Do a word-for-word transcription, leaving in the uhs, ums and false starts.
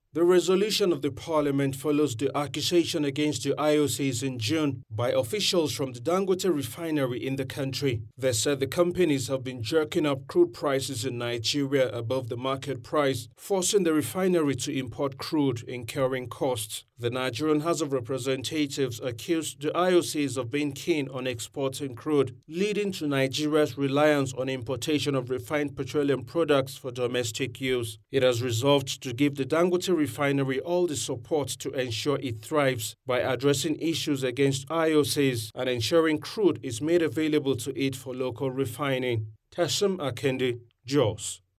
The resolution of the parliament follows the accusation against the I O Cs in June by officials from the Dangote refinery in the country. They said the companies have been jerking up crude prices in Nigeria above the market price, forcing the refinery to import crude, incurring costs. The Nigerian House of Representatives accused the I O Cs of being keen on exporting crude, leading to Nigeria's reliance on importation of refined petroleum products for domestic use. It has resolved to give the Dangote refinery all the support to ensure it thrives by addressing issues against I O Cs and ensuring crude is made available to it for local refining. Tassim Akinde, Jos.